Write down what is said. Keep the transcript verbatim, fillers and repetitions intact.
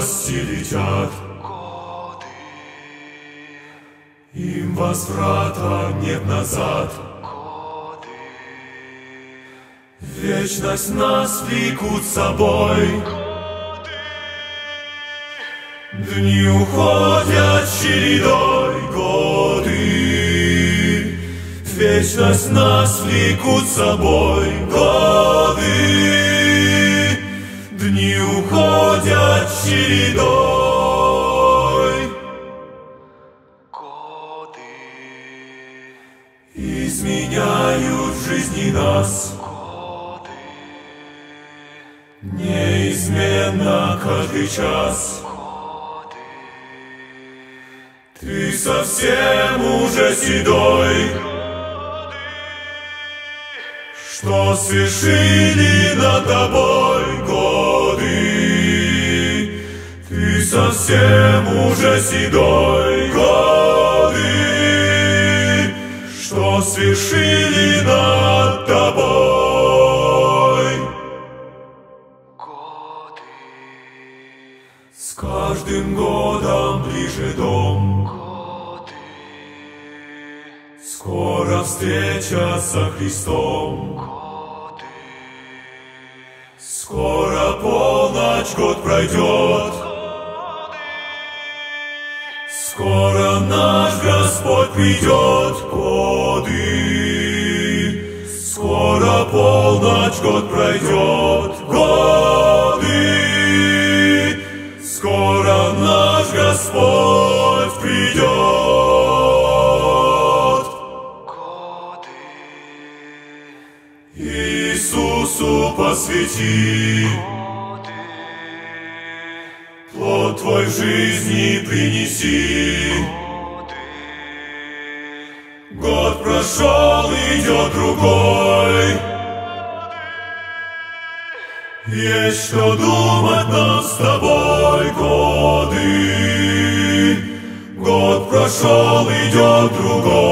радости летят. годы, Им возврата нет назад. годы, Вечность нас влекут с собой. годы, Дни уходят чередой, годы. Вечность нас влекут с собой, годы. Дни уходят чередой. годы, Изменяют в жизни нас. годы, Неизменно каждый час. годы, Ты совсем уже седой. Что свершили над тобой годы? Ты совсем уже седой. Годы, что свершили над тобой? годы, С каждым годом ближе дом. годы, Скоро встреча со Христом. годы, Скоро полночь, год пройдет. Скоро наш Господь придет. Годы, скоро полночь, год пройдет. Годы, скоро наш Господь придет. годы, Иисусу посвяти, годы, плод твой в жизни принеси. годы, Год прошел, идет другой. Есть что думать нам с тобой, годы. Год прошел, идет другой.